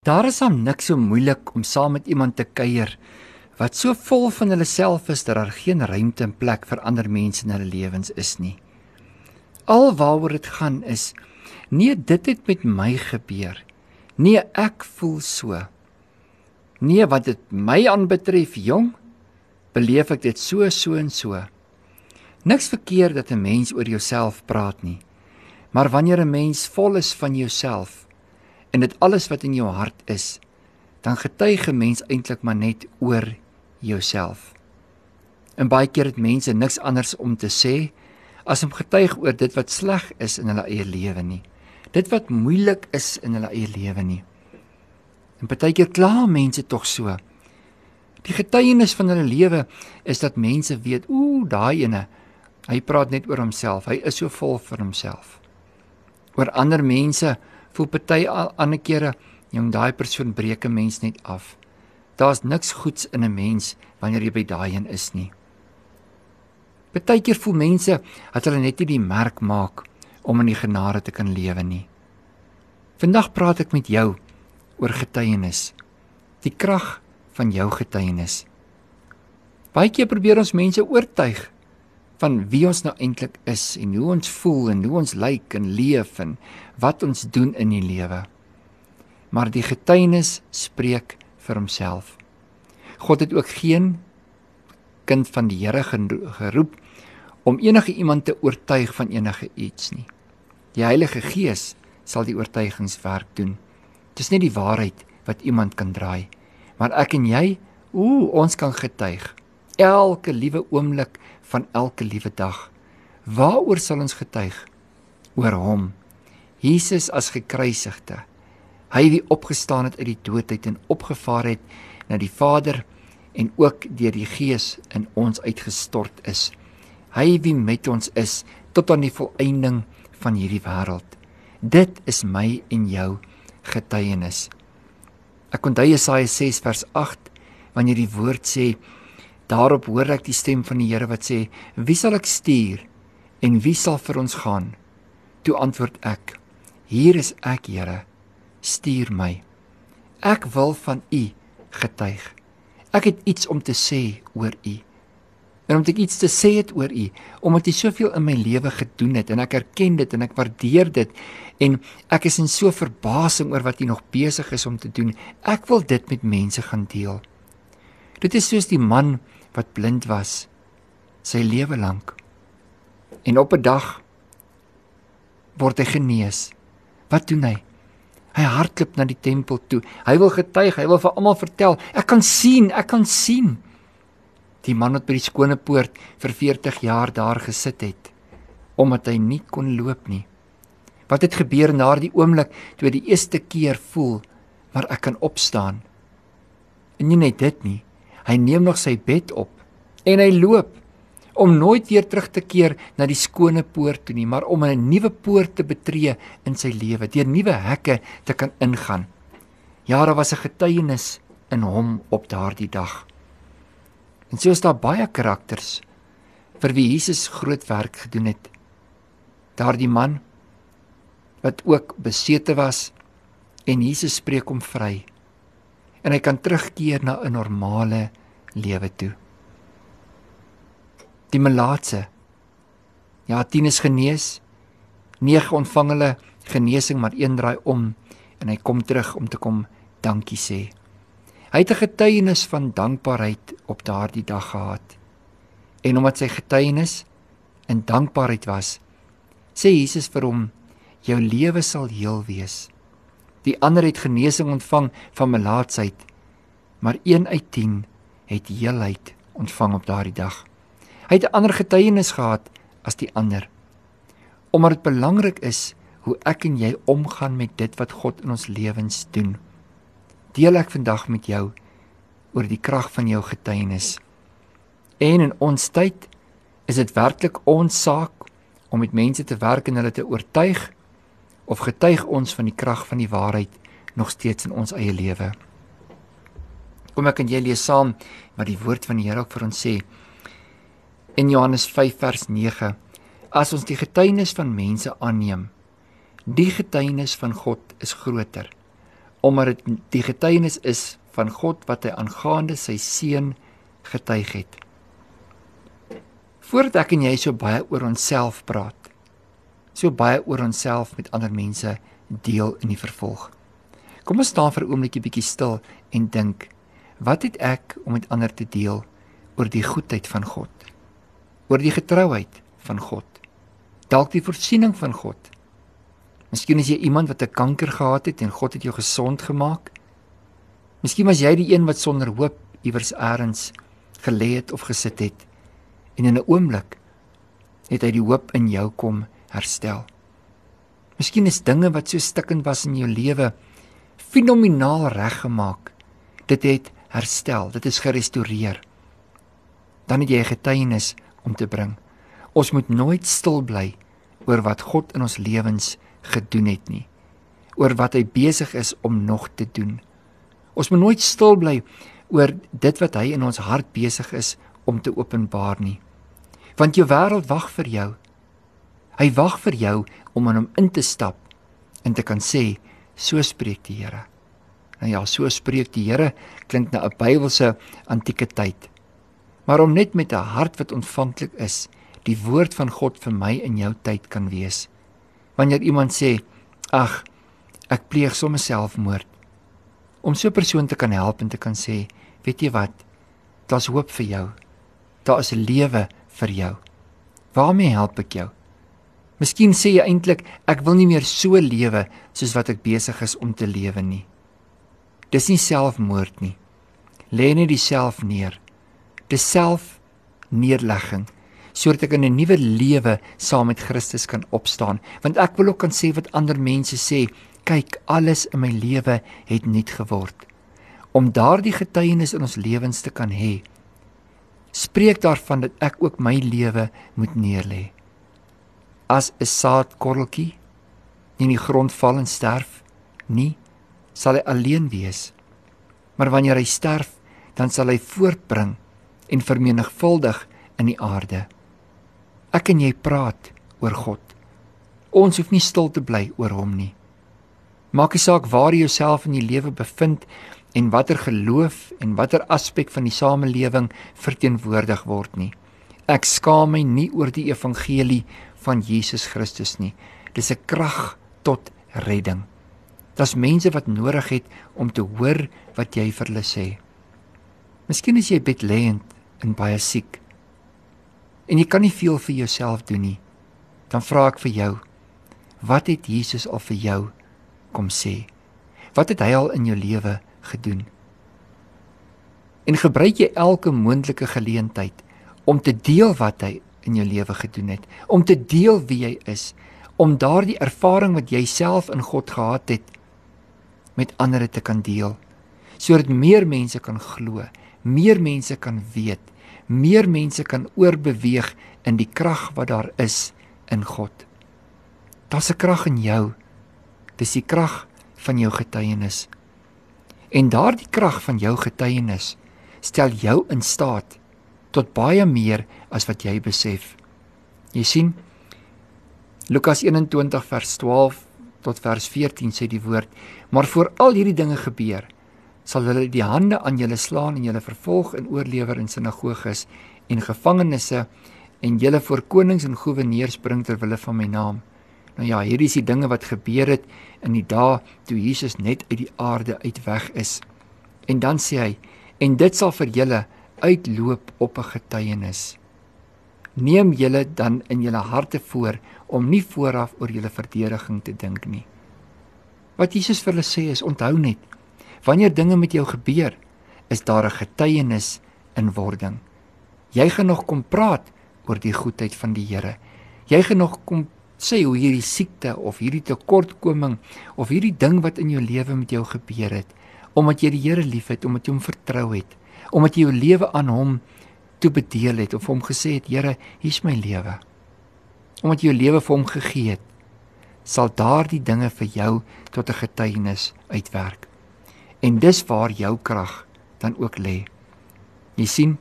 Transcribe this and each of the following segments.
Daar is dan niks so moeilik om saam met iemand te kuier wat so vol van hulle self is dat daar geen ruimte en plek vir ander mense in hulle lewens is nie. Al waaroor dit gaan is, nee, dit het met my gebeur. Nee, ek voel so. Nee, wat dit my aanbetref, jong, beleef ek dit so en so. Niks verkeerd dat 'n mens oor jouself praat nie. Maar wanneer 'n mens vol is van jouself en dit alles wat in jou hart is, dan getuig 'n mens eintlik maar net oor jouself. En baie keer het mense niks anders om te sê as om getuig oor dit wat sleg is in hulle eie lewe nie. Dit wat moeilik is in hulle eie lewe nie. En partykeer kla mense tog so. Die getuienis van hulle lewe is dat mense weet, daai ene, hy praat net oor homself, hy is so vol vir homself. Oor ander mense voel party ander kere, daai persoon breek 'n mens net af. Daar's niks goeds in 'n mens wanneer jy by daai een is nie. Partykeer voel mense dat hulle net nie die merk maak om in die genade te kan lewe nie. Vandag praat ek met jou oor getuienis, die krag van jou getuienis. Baie keer probeer ons mense oortuig van wie ons nou eintlik is en hoe ons voel en hoe ons lyk en leef en wat ons doen in die lewe. Maar die getuienis spreek vir homself. God het ook geen kind van die Here geroep om enige iemand te oortuig van enige iets nie. Die Heilige Gees sal die oortuigingswerk doen. Dis nie die waarheid wat iemand kan draai, maar ek en jy, ons kan getuig. Elke liewe oomblik van elke liewe dag. Waaroor sal ons getuig? Oor hom. Jesus as gekruisigde. Hy wie opgestaan het uit die doodheid en opgevaar het na die Vader en ook deur die Gees in ons uitgestort is. Hy wie met ons is tot aan die volëinding van hierdie wêreld. Dit is my en jou getuienis. Ek onthou Jesaja 6 vers 8, wanneer die woord sê, daarop hoor ek die stem van die Here wat sê, wie sal ek stuur en wie sal vir ons gaan? Toe antwoord ek, hier is ek, Here, stuur my. Ek wil van U getuig. Ek het iets om te sê oor U. En omdat ek iets te sê het oor U, omdat U soveel in my lewe gedoen het, en ek erken dit, en ek waardeer dit, en ek is in so verbasing oor wat U nog besig is om te doen, ek wil dit met mense gaan deel. Dit is soos die man wat blind was, sy lewe lank. En op 'n dag word hy genees. Wat doen hy? Hy hardloop na die tempel toe. Hy wil getuig, hy wil vir almal vertel, ek kan sien. Die man wat by die skone poort vir 40 jaar daar gesit het, omdat hy nie kon loop nie. Wat het gebeur na die oomblik toe hy die eerste keer voel, maar ek kan opstaan? En nie net dit nie, hy neem nog sy bed op en hy loop, om nooit weer terug te keer na die skone poort toe nie, maar om 'n nuwe poort te betree in sy lewe, deur nuwe hekke te kan ingaan. Ja, daar was 'n getuienis in hom op daardie dag. En so is daar baie karakters vir wie Jesus groot werk gedoen het. Daardie man wat ook besete was en Jesus spreek hom vry. En hy kan terugkeer na 'n normale lewe toe. Die melaatse, 10 is genees, 9 ontvang hulle genesing, maar 1 draai om en hy kom terug om te kom dankie sê. Hy het 'n getuienis van dankbaarheid op daardie dag gehad. En omdat sy getuienis in dankbaarheid was, sê Jesus vir hom, jou lewe sal heel wees. Die ander het genesing ontvang van melaatsheid, maar 1 uit 10 het heelheid ontvang op daardie dag. Hy het 'n ander getuienis gehad as die ander. Omdat dit belangrik is hoe ek en jy omgaan met dit wat God in ons lewens doen. Deel ek vandag met jou oor die krag van jou getuienis. En in ons tyd is dit werklik ons saak om met mense te werk en hulle te oortuig, of getuig ons van die krag van die waarheid nog steeds in ons eie lewe? Kom ek en jy lees saam wat die woord van die Here ook vir ons sê. In Johannes 5 vers 9, as ons die getuienis van mense aanneem, die getuienis van God is groter. omdat dit die getuienis is van God wat hy aangaande sy seun getuig het. Voordat ek en jy so baie oor onsself praat, so baie oor onsself met ander mense deel in die vervolg. Kom ons staan vir 'n oombliekie bietjie stil en dink, wat het ek om met ander te deel oor die goedheid van God, oor die getrouheid van God, dalk die voorsiening van God. Miskien is jy iemand wat 'n kanker gehad het en God het jou gesond gemaak. Miskien was jy die een wat sonder hoop iewers elders gelê het of gesit het en in 'n oomblik het hy die hoop in jou kom herstel. Miskien is dinge wat so stikkend was in jou lewe fenomenaal reggemaak. Dit het herstel, dit is gerestoreer. Dan het jy 'n getuienis om te bring. Ons moet nooit stil bly oor wat God in ons lewens gedoen het nie, oor wat hy besig is om nog te doen. Ons moet nooit stil bly oor dit wat hy in ons hart besig is om te openbaar nie. Want jou wêreld wag vir jou. Hy wag vir jou om aan hom in te stap en te kan sê, so spreek die Here. Nou ja, so spreek die Here klink na 'n Bybelse antieke tyd. Maar om net met 'n hart wat ontvanklik is, die woord van God vir my in jou tyd kan wees. Wanneer iemand sê, ag, ek pleeg sommer selfmoord, om so 'n persoon te kan help en te kan sê, weet jy wat, daar's hoop vir jou, daar is 'n lewe vir jou. Waarmee help ek jou? Miskien sê jy eintlik, ek wil nie meer so lewe soos wat ek besig is om te lewe nie. Dis nie selfmoord nie. Lê net die self neer. Dis selfneerlegging, sodat ek in 'n nuwe lewe saam met Christus kan opstaan. Want ek wil ook kan sê wat ander mense sê, kyk, alles in my lewe het nuut geword. Om daardie getuienis in ons lewens te kan hê, spreek daarvan dat ek ook my lewe moet neerlê. As 'n saadkorreltjie in die grond val en sterf, nie, sal hy alleen wees. Maar wanneer hy sterf, dan sal hy voortbring en vermenigvuldig in die aarde. Ek en jy praat oor God. Ons hoef nie stil te bly oor hom nie. Maak nie saak waar jy jouself in die lewe bevind en watter geloof en watter aspek van die samelewing verteenwoordig word nie. Ek skaam my nie oor die evangelie van Jesus Christus nie. Dis 'n krag tot redding. Daar's mense wat nodig het om te hoor wat jy vir hulle sê. Miskien is jy bedlêend en baie siek en jy kan nie veel vir jouself doen nie. Dan vra ek vir jou, wat het Jesus al vir jou kom sê? Wat het hy al in jou lewe gedoen? En gebruik jy elke moontlike geleentheid om te deel wat hy in jou lewe gedoen het, om te deel wie jy is, om daardie ervaring wat jy self in God gehad het, met ander te kan deel, sodat meer mense kan glo, meer mense kan weet, meer mense kan oorbeweeg in die krag wat daar is in God. Daar's 'n krag in jou. Dis die krag van jou getuienis. En daardie krag van jou getuienis stel jou in staat tot baie meer as wat jy besef. Jy sien, Lukas 21 vers 12 tot vers 14 sê die woord, maar voor al hierdie dinge gebeur, sal hulle die hande aan julle slaan en julle vervolg en oorlewer in sinagoges en gevangenisse en julle voor konings en goewerneurs bring ter wille van my naam. Nou ja, hierdie is die dinge wat gebeur het in die dae toe Jesus net uit die aarde uit weg is. En dan sê hy, en dit sal vir julle uitloop op 'n getuienis. Neem julle dan in julle harte voor om nie vooraf oor julle verdediging te dink nie. Wat Jesus vir hulle sê is, onthou net, wanneer dinge met jou gebeur, is daar 'n getuienis in wording. Jy gaan nog kom praat oor die goedheid van die Here. Jy gaan nog kom sê hoe hierdie siekte of hierdie tekortkoming of hierdie ding wat in jou lewe met jou gebeur het, omdat jy die Here liefhet, omdat jy hom vertrou het, omdat jy jou lewe aan hom toebedeel het of hom gesê het, Here, hier's my lewe. Omdat jy jou lewe vir hom gegee het, sal daardie dinge vir jou tot 'n getuienis uitwerk. En dis waar jou krag dan ook lê. Jy sien,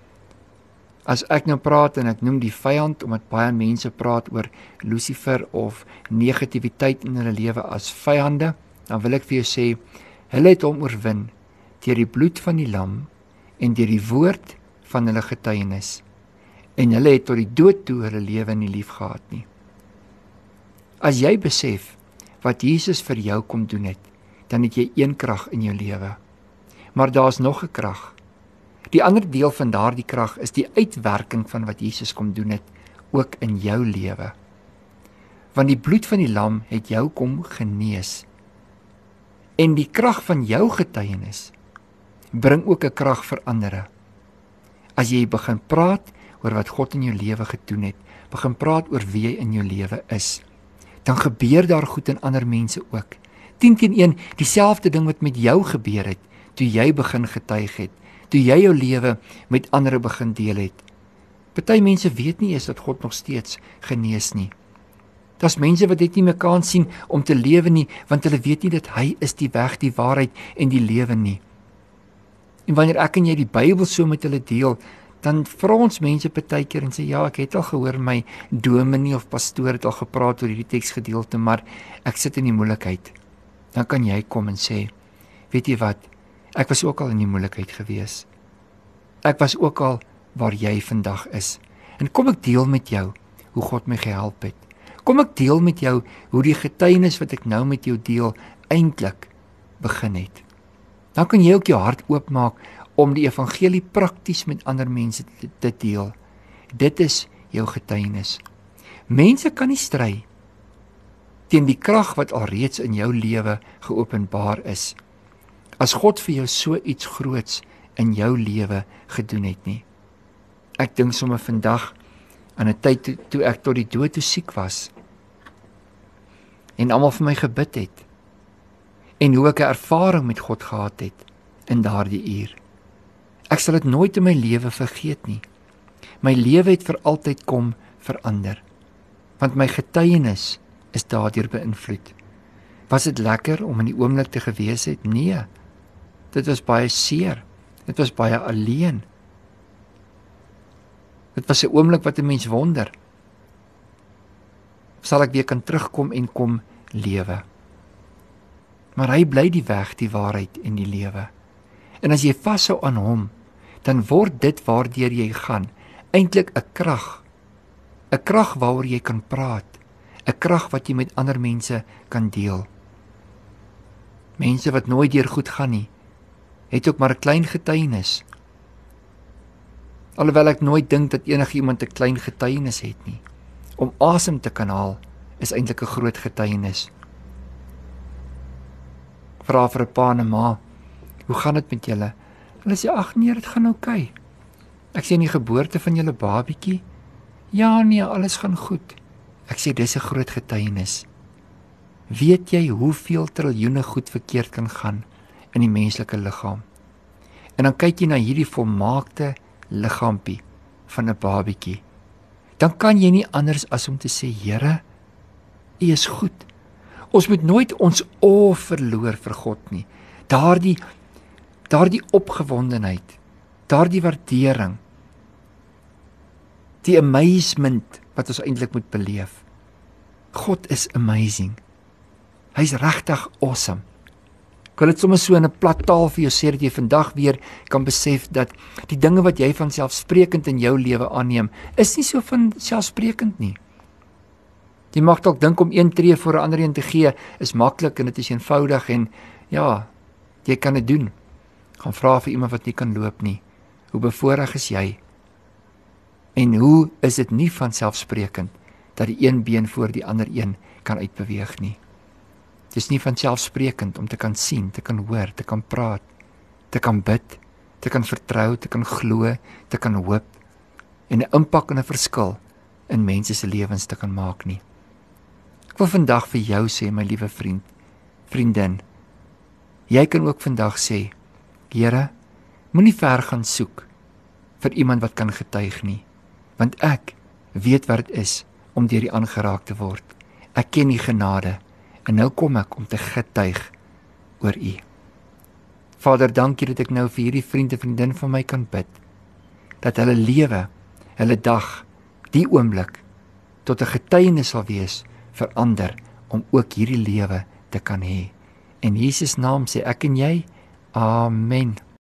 as ek nou praat en ek noem die vyand, omdat baie mense praat oor Lucifer of negativiteit in hulle lewe as vyande, dan wil ek vir jou sê, Hulle het hom oorwin deur die bloed van die lam en deur die woord van hulle getuienis. En hulle het tot die dood toe hulle lewe nie lief gehad nie. As jy besef wat Jesus vir jou kom doen het, dan het jy een krag in jou lewe. Maar daar's nog 'n krag. Die ander deel van daardie krag is die uitwerking van wat Jesus kom doen het, ook in jou lewe. Want die bloed van die lam het jou kom genees. En die krag van jou getuienis bring ook 'n krag vir ander. As jy begin praat oor wat God in jou lewe gedoen het, begin praat oor wie jy in jou lewe is, dan gebeur daar goed in ander mense ook. 10-1, dieselfde ding wat met jou gebeur het, toe jy begin getuig het, toe jy jou lewe met ander begin deel het. Party mense weet nie eens dat God nog steeds genees nie. Daar's mense wat dit nie meer kan sien om te lewe nie, want hulle weet nie dat hy is die weg, die waarheid en die lewe nie. En wanneer ek en jy die Bybel so met hulle deel, dan vra ons mense partykeer en sê, ja, ek het al gehoor my dominee of pastoor het al gepraat oor hierdie teksgedeelte, maar ek sit in die moeilikheid. Dan kan jy kom en sê, weet jy wat, ek was ook al in die moeilikheid gewees. Ek was ook al waar jy vandag is. En kom ek deel met jou hoe God my gehelp het. Kom ek deel met jou hoe die getuienis wat ek nou met jou deel eintlik begin het. Dan kan jy ook jou hart oopmaak om die evangelie prakties met ander mense te deel. Dit is jou getuienis. Mense kan nie stry teen die krag wat alreeds in jou lewe geopenbaar is, as God vir jou so iets groots in jou lewe gedoen het nie. Ek dink sommer vandag aan 'n tyd toe ek tot die dood toe siek was en almal vir my gebid het en hoe ek 'n ervaring met God gehad het in daardie uur. Ek sal dit nooit in my lewe vergeet nie. My lewe het vir altyd kom verander, want my getuienis is daardeur beïnvloed. Was dit lekker om in die oomblik te gewees het? Nee, dit was baie seer, dit was baie alleen. Dit was 'n oomblik wat 'n mens wonder, sal ek weer kan terugkom en kom lewe? Maar hy bly die weg, die waarheid en die lewe. En as jy vashou aan hom, dan word dit waardeur jy gaan eintlik 'n krag waaroor jy kan praat, 'n krag wat jy met ander mense kan deel. Mense wat nooit deur goed gaan nie, het ook maar 'n klein getuienis. Alhoewel ek nooit dink dat enigiemand 'n klein getuienis het nie. Om asem te kan haal is eintlik 'n groot getuienis. Vra vir 'n pa en 'n ma, hoe gaan dit met julle? Hulle sê, ag nee, dit gaan oukei. Ek sê, in die geboorte van julle babietjie? Ja nee, alles gaan goed. Ek sê, dis 'n groot getuienis. Weet jy hoeveel triljoene goed verkeerd kan gaan in die menslike liggaam? En dan kyk jy na hierdie volmaakte liggaampie van 'n babietjie. Dan kan jy nie anders as om te sê, Here, U is goed. Ons moet nooit ons oë verloor vir God nie. Daardie opgewondenheid, daardie waardering, die amazement wat ons eintlik moet beleef. God is amazing. Hy's regtig awesome. Ek wil dit sommer so in 'n plat taal vir jou sê, dat jy vandag weer kan besef dat die dinge wat jy van selfsprekend in jou lewe aanneem, is nie so van selfsprekend nie. Jy mag dalk dink om een tree voor 'n ander een te gee is maklik en dit is eenvoudig en ja, jy kan dit doen. Gaan vra vir iemand wat nie kan loop nie. Hoe bevoorreg is jy? En hoe is dit nie van selfsprekend dat die een been voor die ander een kan uitbeweeg nie? Dit is nie van selfsprekend om te kan sien, te kan hoor, te kan praat, te kan bid, te kan vertrou, te kan glo, te kan hoop en 'n impak en 'n verskil in mense se lewens te kan maak nie. Ek wil vandag vir jou sê, my liewe vriend, vriendin, jy kan ook vandag sê, Here, moenie ver gaan soek vir iemand wat kan getuig nie, want ek weet wat dit is om deur die aangeraak te word. Ek ken die genade en nou kom ek om te getuig oor U. Vader, dankie dat ek nou vir hierdie vriend en vriendin van my kan bid, dat hulle lewe, hulle dag, die oomblik, tot 'n getuienis sal wees vir ander, om ook hierdie lewe te kan hê. In Jesus naam sê ek en jy, amen.